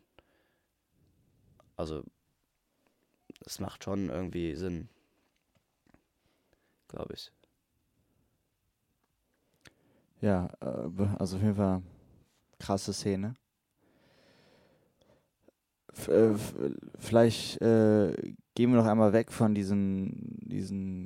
Speaker 2: Also, das macht schon irgendwie Sinn. Glaube ich.
Speaker 1: Ja, also auf jeden Fall krasse Szene. Vielleicht gehen wir noch einmal weg von diesen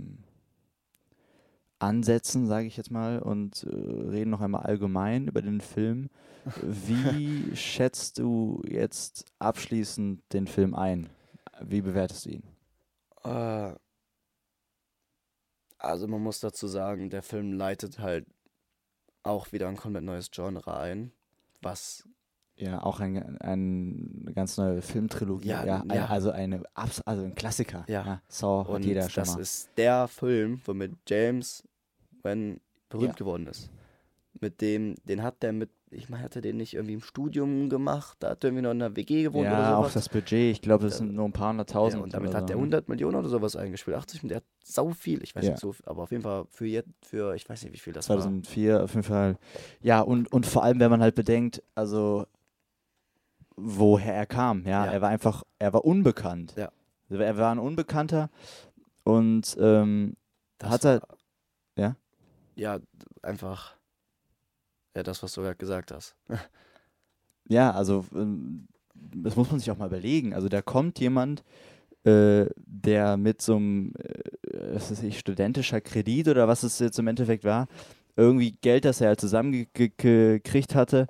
Speaker 1: Ansätzen, sage ich jetzt mal, und reden noch einmal allgemein über den Film. Wie schätzt du jetzt abschließend den Film ein? Wie bewertest du ihn?
Speaker 2: Also man muss dazu sagen, der Film leitet halt auch wieder ein komplett neues Genre ein, was,
Speaker 1: Ja, auch eine ganz neue Filmtrilogie.
Speaker 2: ja,
Speaker 1: Ja,
Speaker 2: ja,
Speaker 1: also also ein Klassiker.
Speaker 2: ja.
Speaker 1: Ja, Saw hat jeder
Speaker 2: Und
Speaker 1: schon
Speaker 2: das
Speaker 1: mal.
Speaker 2: ist der Film, womit James Wan berühmt
Speaker 1: Ja.
Speaker 2: geworden ist. Den hat der ich meine, hat er den nicht irgendwie im Studium gemacht? Da hat er irgendwie noch in einer WG gewohnt oder
Speaker 1: Ja, auch
Speaker 2: sowas.
Speaker 1: das Budget, ich glaube, das
Speaker 2: Da-
Speaker 1: sind nur ein paar
Speaker 2: Ja,
Speaker 1: hunderttausend
Speaker 2: und damit
Speaker 1: oder
Speaker 2: hat
Speaker 1: so,
Speaker 2: er
Speaker 1: ne?
Speaker 2: 100 Millionen oder sowas eingespielt. 80 Millionen, der hat sau viel, ich weiß
Speaker 1: Ja.
Speaker 2: nicht so viel, aber auf jeden Fall für ich weiß nicht, wie viel das
Speaker 1: 2004 auf jeden Fall. Ja, und vor allem, wenn man halt bedenkt, also woher er kam, ja,
Speaker 2: Ja.
Speaker 1: er war unbekannt.
Speaker 2: Ja.
Speaker 1: Also er war ein Unbekannter und
Speaker 2: Das
Speaker 1: hat er,
Speaker 2: war,
Speaker 1: ja?
Speaker 2: ja, einfach, ja, das, was du gerade gesagt hast.
Speaker 1: Ja, also das muss man sich auch mal überlegen. Also da kommt jemand, der mit so einem, was weiß ich, studentischer Kredit oder was es jetzt im Endeffekt war, irgendwie Geld, das er halt zusammengekriegt hatte,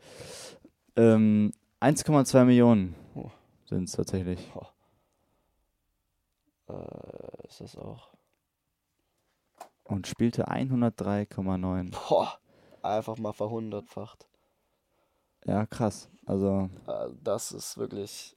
Speaker 1: 1,2 Millionen
Speaker 2: Oh.
Speaker 1: sind es tatsächlich.
Speaker 2: Ist das auch?
Speaker 1: Und spielte 103,9.
Speaker 2: Boah, einfach mal verhundertfacht.
Speaker 1: Ja, krass. Also,
Speaker 2: Das ist wirklich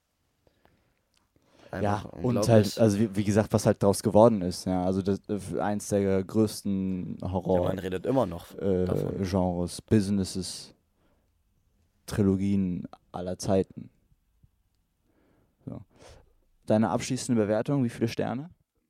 Speaker 1: ja,
Speaker 2: einfach
Speaker 1: und
Speaker 2: unglaublich.
Speaker 1: halt, also wie gesagt, was halt draus geworden ist, ja. Also das eins der größten
Speaker 2: Ja,
Speaker 1: Horror
Speaker 2: man redet immer noch davon.
Speaker 1: Genres, Businesses, Trilogien aller Zeiten. So. Deine abschließende Bewertung, wie viele Sterne?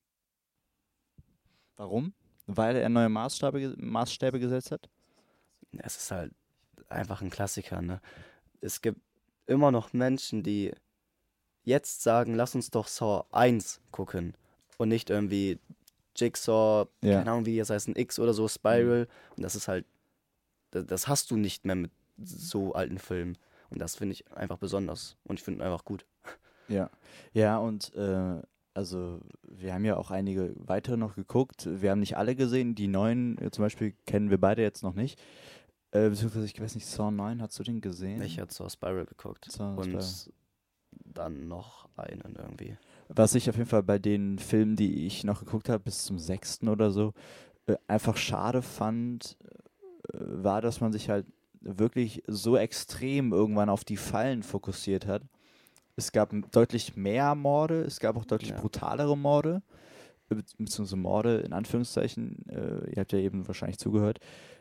Speaker 1: Warum? Weil er neue Maßstäbe gesetzt hat?
Speaker 2: Es ist halt einfach ein Klassiker, ne? Es gibt immer noch Menschen, die jetzt sagen, lass uns doch Saw 1 gucken und nicht irgendwie Jigsaw,
Speaker 1: Ja.
Speaker 2: keine Ahnung, wie das heißt, ein X oder so, Spiral. Und das ist halt, das hast du nicht mehr mit so alten Filmen. Und das finde ich einfach besonders. Und ich finde ihn einfach gut.
Speaker 1: Ja. Ja, und also wir haben ja auch einige weitere noch geguckt. Wir haben nicht alle gesehen. Die neuen zum Beispiel kennen wir beide jetzt noch nicht. Beziehungsweise, ich weiß nicht, Saw 9, hast du den gesehen?
Speaker 2: Ich habe Saw Spiral geguckt.
Speaker 1: Saw
Speaker 2: Und
Speaker 1: Spiral.
Speaker 2: dann noch einen irgendwie.
Speaker 1: Was ich auf jeden Fall bei den Filmen, die ich noch geguckt habe, bis zum 6. oder so, einfach schade fand, war, dass man sich halt wirklich so extrem irgendwann auf die Fallen fokussiert hat. Es gab deutlich mehr Morde, es gab auch deutlich
Speaker 2: Ja.
Speaker 1: brutalere Morde, beziehungsweise Morde in Anführungszeichen, ihr habt ja eben wahrscheinlich zugehört.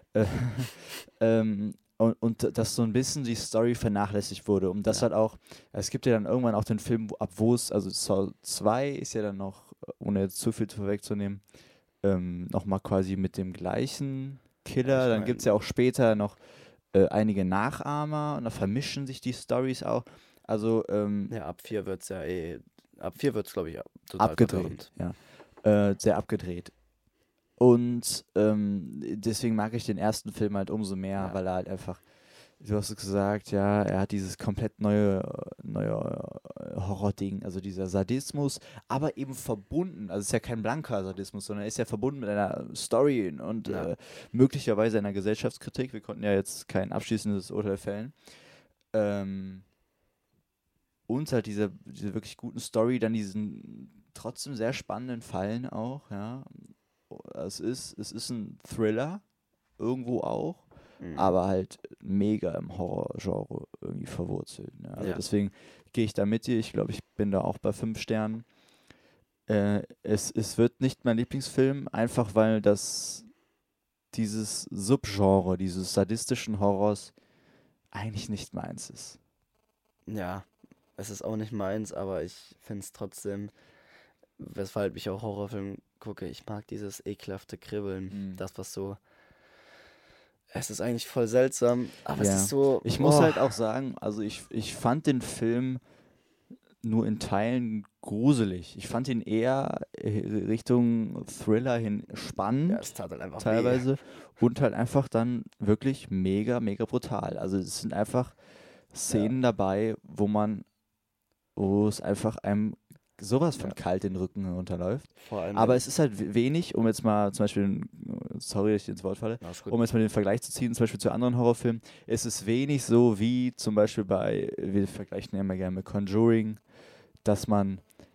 Speaker 1: Und dass so ein bisschen die Story vernachlässigt wurde. Und das
Speaker 2: Ja.
Speaker 1: halt auch, es gibt ja dann irgendwann auch den Film, wo es, also Saw 2 ist ja dann noch, ohne jetzt zu viel vorwegzunehmen, nochmal quasi mit dem gleichen Killer.
Speaker 2: Ich
Speaker 1: Dann
Speaker 2: mein-
Speaker 1: gibt es ja auch später noch einige Nachahmer und da vermischen sich die Stories auch. Also
Speaker 2: Ja, ab 4 wird's glaube ich, total
Speaker 1: abgedreht,
Speaker 2: verwirrend.
Speaker 1: ja. Sehr abgedreht. Und deswegen mag ich den ersten Film halt umso mehr,
Speaker 2: Ja.
Speaker 1: weil er halt einfach, du hast es gesagt, ja, er hat dieses komplett neue Horror-Ding, also dieser Sadismus, aber eben verbunden, also es ist ja kein blanker Sadismus, sondern er ist ja verbunden mit einer Story und
Speaker 2: Ja.
Speaker 1: möglicherweise einer Gesellschaftskritik. Wir konnten ja jetzt kein abschließendes Urteil fällen. Und halt diese wirklich guten Story, dann diesen trotzdem sehr spannenden Fallen auch, ja. Es ist ein Thriller, irgendwo auch,
Speaker 2: Mhm.
Speaker 1: aber halt mega im Horrorgenre irgendwie verwurzelt. Ne? Also
Speaker 2: Ja.
Speaker 1: deswegen gehe ich da mit dir. Ich glaube, ich bin da auch bei 5 Sternen. Es wird nicht mein Lieblingsfilm, einfach weil dieses Subgenre, dieses sadistischen Horrors eigentlich nicht meins ist.
Speaker 2: Ja, es ist auch nicht meins, aber ich finde es trotzdem, weshalb ich auch Horrorfilme gucke, ich mag dieses ekelhafte Kribbeln.
Speaker 1: Mhm.
Speaker 2: Das, was so. Es ist eigentlich voll seltsam, aber
Speaker 1: Ja.
Speaker 2: es ist so.
Speaker 1: Ich muss
Speaker 2: oh,
Speaker 1: halt auch sagen, also ich fand den Film nur in Teilen gruselig. Ich fand ihn eher Richtung Thriller hin spannend,
Speaker 2: Ja, es tat halt einfach weh.
Speaker 1: teilweise, und halt einfach dann wirklich mega, mega brutal. Also es sind einfach Szenen dabei, wo es einfach einem sowas von
Speaker 2: Ja.
Speaker 1: kalt den Rücken herunterläuft.
Speaker 2: Vor allem.
Speaker 1: Aber es ist halt wenig, um jetzt mal zum Beispiel, sorry, dass ich ins Wort falle,
Speaker 2: Na, ist gut.
Speaker 1: um jetzt mal den Vergleich zu ziehen, zum Beispiel zu anderen Horrorfilmen, ist es wenig so wie zum Beispiel wir vergleichen ja immer gerne mit Conjuring, dass man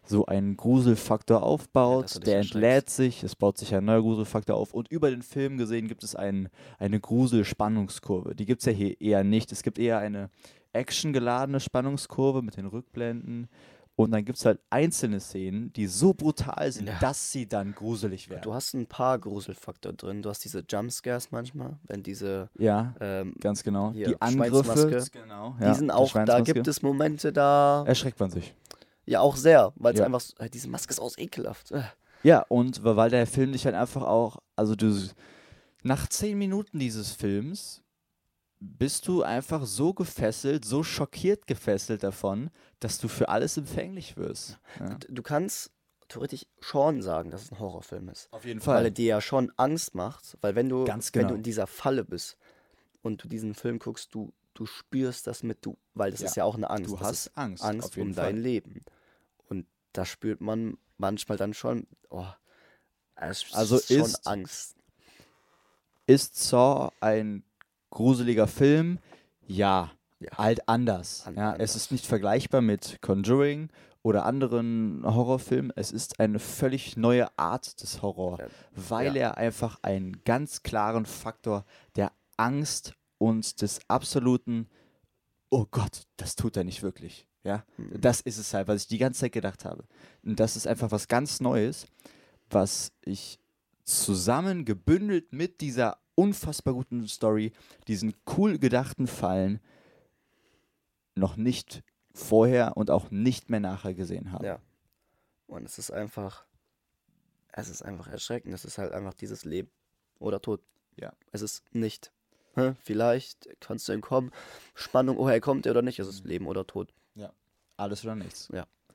Speaker 1: so einen Gruselfaktor
Speaker 2: Ja,
Speaker 1: aufbaut,
Speaker 2: dass du dich
Speaker 1: der
Speaker 2: erschreckst.
Speaker 1: entlädt sich, es baut sich ein neuer Gruselfaktor auf und über den Film gesehen gibt es eine Grusel-Spannungskurve. Die gibt es ja hier eher nicht. Es gibt eher eine actiongeladene Spannungskurve mit den Rückblenden und dann gibt es halt einzelne Szenen, die so brutal sind,
Speaker 2: Ja.
Speaker 1: dass sie dann gruselig
Speaker 2: Du
Speaker 1: werden.
Speaker 2: hast ein paar Gruselfaktor drin. Du hast diese Jumpscares manchmal, wenn diese
Speaker 1: Ja,
Speaker 2: ähm,
Speaker 1: ganz genau.
Speaker 2: hier,
Speaker 1: Die Angriffe,
Speaker 2: Schweinsmaske.
Speaker 1: genau,
Speaker 2: Die
Speaker 1: ja,
Speaker 2: sind
Speaker 1: die
Speaker 2: auch, da
Speaker 1: Schweinsmaske.
Speaker 2: gibt es Momente, da
Speaker 1: Erschreckt man sich.
Speaker 2: ja auch sehr, weil es
Speaker 1: Ja.
Speaker 2: einfach, diese Maske ist aus ekelhaft.
Speaker 1: Ja, und weil der Film dich halt einfach auch, also nach 10 Minuten dieses Films bist du einfach so gefesselt, so schockiert gefesselt davon, dass du für alles empfänglich wirst. Ja.
Speaker 2: Du kannst theoretisch schon sagen, dass es ein Horrorfilm ist.
Speaker 1: Auf jeden
Speaker 2: Weil er
Speaker 1: Fall.
Speaker 2: dir ja schon Angst macht, weil wenn du,
Speaker 1: Ganz
Speaker 2: wenn
Speaker 1: genau.
Speaker 2: du in dieser Falle bist und du diesen Film guckst, du spürst das mit, weil das
Speaker 1: Ja.
Speaker 2: ist ja auch eine Angst.
Speaker 1: Du
Speaker 2: Das
Speaker 1: hast
Speaker 2: ist
Speaker 1: Angst,
Speaker 2: Angst
Speaker 1: auf jeden
Speaker 2: um
Speaker 1: Fall.
Speaker 2: dein Leben. Und da spürt man manchmal dann schon, es
Speaker 1: Also
Speaker 2: ist schon
Speaker 1: ist-
Speaker 2: Angst.
Speaker 1: Ist Saw ein gruseliger Film? Ja.
Speaker 2: Ja.
Speaker 1: Halt anders. Ja,
Speaker 2: Anders.
Speaker 1: es ist nicht vergleichbar mit Conjuring oder anderen Horrorfilmen. Es ist eine völlig neue Art des Horror,
Speaker 2: Ja.
Speaker 1: weil
Speaker 2: Ja.
Speaker 1: er einfach einen ganz klaren Faktor der Angst und des absoluten, oh Gott, das tut er nicht wirklich. Ja, das ist es halt, was ich die ganze Zeit gedacht habe. Und das ist einfach was ganz Neues, was ich zusammen gebündelt mit dieser unfassbar guten Story, diesen cool gedachten Fallen, noch nicht vorher und auch nicht mehr nachher gesehen habe.
Speaker 2: Ja. Und es ist einfach erschreckend. Es ist halt einfach dieses Leben oder Tod.
Speaker 1: Ja.
Speaker 2: Es ist nicht. Vielleicht kannst du entkommen. Spannung, er kommt er oder nicht. Es ist Leben oder Tod.
Speaker 1: Alles oder nichts.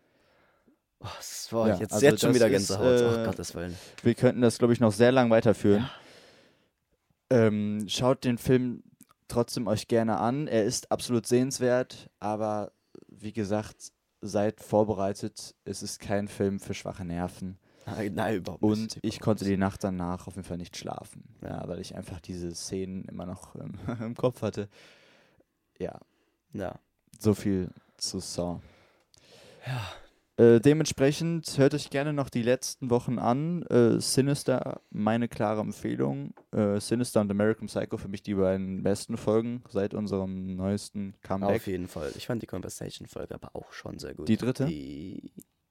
Speaker 1: Ja,
Speaker 2: Jetzt
Speaker 1: also
Speaker 2: schon
Speaker 1: das
Speaker 2: wieder
Speaker 1: ist,
Speaker 2: Gänsehaut. Ach Gottes Willen.
Speaker 1: Wir könnten das, glaube ich, noch sehr lang weiterführen.
Speaker 2: Ja.
Speaker 1: Schaut den Film trotzdem euch gerne an. Er ist absolut sehenswert, aber wie gesagt, seid vorbereitet. Es ist kein Film für schwache Nerven.
Speaker 2: Nein, überhaupt nicht.
Speaker 1: Und ich konnte die Nacht danach auf jeden Fall nicht schlafen,
Speaker 2: Ja.
Speaker 1: weil ich einfach diese Szenen immer noch im Kopf hatte. Ja,
Speaker 2: Ja.
Speaker 1: so viel zu Saw.
Speaker 2: Ja.
Speaker 1: Dementsprechend hört euch gerne noch die letzten Wochen an. Sinister, meine klare Empfehlung. Sinister und American Psycho für mich die beiden besten Folgen seit unserem neuesten Comeback.
Speaker 2: Auf jeden Fall. Ich fand die Conversation-Folge aber auch schon sehr gut.
Speaker 1: Die dritte?
Speaker 2: Die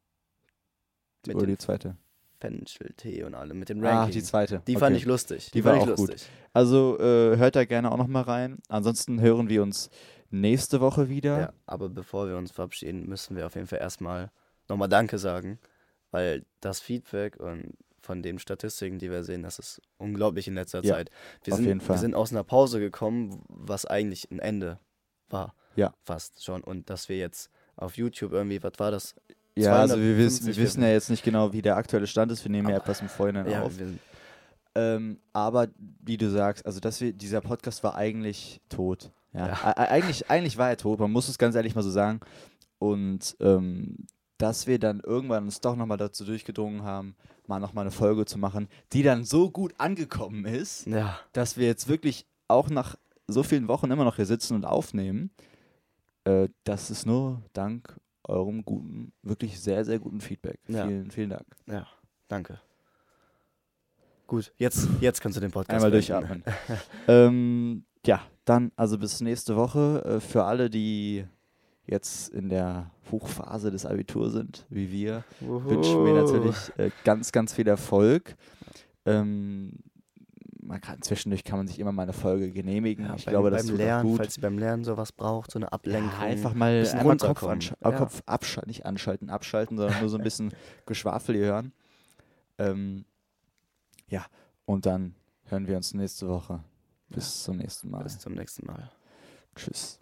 Speaker 2: mit
Speaker 1: Oder
Speaker 2: dem
Speaker 1: die zweite?
Speaker 2: Fenchel-Tee und allem, mit dem Ranking.
Speaker 1: Die zweite.
Speaker 2: Die
Speaker 1: Okay.
Speaker 2: fand ich lustig.
Speaker 1: Die war
Speaker 2: fand ich
Speaker 1: auch gut.
Speaker 2: lustig.
Speaker 1: Also hört da gerne auch noch mal rein. Ansonsten hören wir uns nächste Woche wieder.
Speaker 2: Ja, aber bevor wir uns verabschieden, müssen wir auf jeden Fall erstmal nochmal Danke sagen, weil das Feedback und von den Statistiken, die wir sehen, das ist unglaublich in letzter
Speaker 1: Ja,
Speaker 2: Zeit.
Speaker 1: auf jeden Fall.
Speaker 2: Wir sind aus einer Pause gekommen, was eigentlich ein Ende war.
Speaker 1: Ja.
Speaker 2: Fast schon. Und dass wir jetzt auf YouTube irgendwie, was war das?
Speaker 1: Ja, also wir
Speaker 2: 250
Speaker 1: wissen ja jetzt nicht genau, wie der aktuelle Stand ist. Wir nehmen ja
Speaker 2: Aber-
Speaker 1: etwas im Vorhinein
Speaker 2: Ja,
Speaker 1: auf.
Speaker 2: wir sind,
Speaker 1: Aber wie du sagst, also dieser Podcast war eigentlich tot. Ja.
Speaker 2: Ja.
Speaker 1: Eigentlich war er tot, man muss es ganz ehrlich mal so sagen. Und dass wir dann irgendwann uns doch nochmal dazu durchgedrungen haben, mal nochmal eine Folge zu machen, die dann so gut angekommen ist,
Speaker 2: ja,
Speaker 1: dass wir jetzt wirklich auch nach so vielen Wochen immer noch hier sitzen und aufnehmen. Das ist nur dank eurem guten, wirklich sehr, sehr guten Feedback.
Speaker 2: Ja.
Speaker 1: Vielen, vielen Dank.
Speaker 2: ja, danke. Gut, jetzt kannst du den Podcast
Speaker 1: Einmal
Speaker 2: beenden.
Speaker 1: durchatmen. Ja, dann also bis nächste Woche. Für alle, die jetzt in der Hochphase des Abitur sind, wie wir, wünschen wir natürlich ganz, ganz viel Erfolg. Zwischendurch kann man sich immer mal eine Folge genehmigen.
Speaker 2: Ja,
Speaker 1: ich glaube, das
Speaker 2: beim
Speaker 1: tut auch
Speaker 2: Lernen,
Speaker 1: gut.
Speaker 2: falls ihr beim Lernen sowas braucht, so eine Ablenkung.
Speaker 1: Ja, einfach mal
Speaker 2: bisschen
Speaker 1: einmal Kopf,
Speaker 2: runterkommen. Ja.
Speaker 1: Kopf abschalten, nicht anschalten, abschalten, sondern nur so ein bisschen Geschwafel hier hören. Ja, und dann hören wir uns nächste Woche. Bis zum nächsten Mal.
Speaker 2: Bis zum nächsten Mal.
Speaker 1: Tschüss.